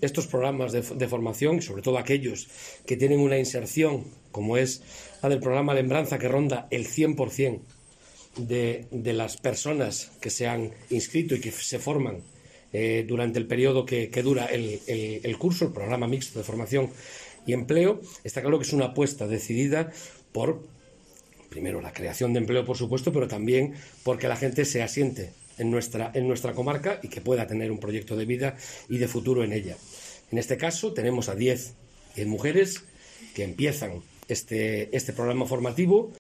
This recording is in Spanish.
estos programas de formación, sobre todo aquellos que tienen una inserción, como es la del programa Lembranza, que ronda el 100% de las personas que se han inscrito y que se forman durante el periodo que dura el curso, el programa mixto de formación y empleo, está claro que es una apuesta decidida por, primero, la creación de empleo, por supuesto, pero también porque la gente se asiente en nuestra comarca y que pueda tener un proyecto de vida y de futuro en ella. En este caso tenemos a 10 mujeres que empiezan este programa formativo